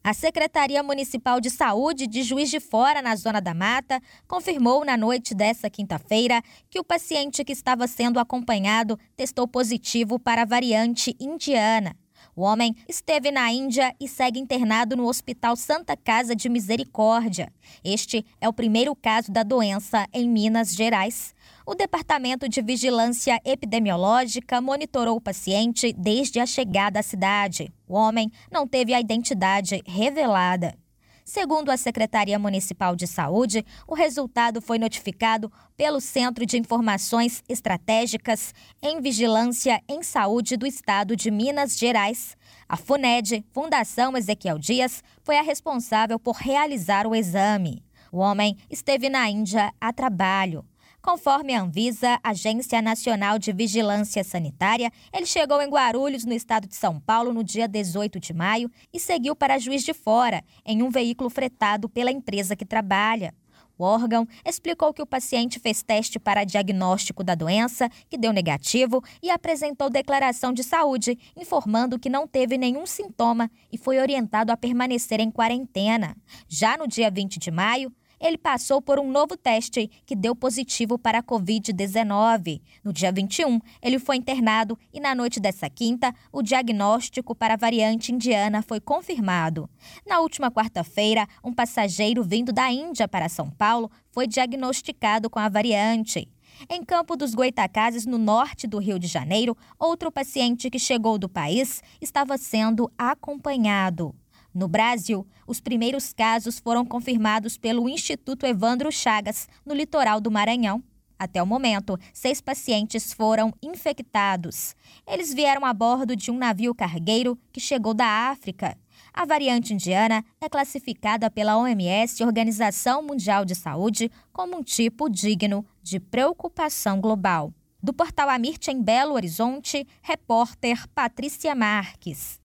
A Secretaria Municipal de Saúde de Juiz de Fora, na Zona da Mata, confirmou na noite desta quinta-feira que o paciente que estava sendo acompanhado testou positivo para a variante indiana. O homem esteve na Índia e segue internado no Hospital Santa Casa de Misericórdia. Este é o primeiro caso da doença em Minas Gerais. O Departamento de Vigilância Epidemiológica monitorou o paciente desde a chegada à cidade. O homem não teve a identidade revelada. Segundo a Secretaria Municipal de Saúde, o resultado foi notificado pelo Centro de Informações Estratégicas em Vigilância em Saúde do Estado de Minas Gerais. A FUNED, Fundação Ezequiel Dias, foi a responsável por realizar o exame. O homem esteve na Índia a trabalho. Conforme a Anvisa, Agência Nacional de Vigilância Sanitária, ele chegou em Guarulhos, no estado de São Paulo, no dia 18 de maio e seguiu para Juiz de Fora, em um veículo fretado pela empresa que trabalha. O órgão explicou que o paciente fez teste para diagnóstico da doença, que deu negativo, e apresentou declaração de saúde, informando que não teve nenhum sintoma e foi orientado a permanecer em quarentena. Já no dia 20 de maio, ele passou por um novo teste que deu positivo para a Covid-19. No dia 21, ele foi internado e na noite dessa quinta, o diagnóstico para a variante indiana foi confirmado. Na última quarta-feira, um passageiro vindo da Índia para São Paulo foi diagnosticado com a variante. Em Campo dos Goytacazes, no norte do Rio de Janeiro, outro paciente que chegou do país estava sendo acompanhado. No Brasil, os primeiros casos foram confirmados pelo Instituto Evandro Chagas, no litoral do Maranhão. Até o momento, 6 pacientes foram infectados. Eles vieram a bordo de um navio cargueiro que chegou da África. A variante indiana é classificada pela OMS, Organização Mundial de Saúde, como um tipo digno de preocupação global. Do portal Amirte, em Belo Horizonte, repórter Patrícia Marques.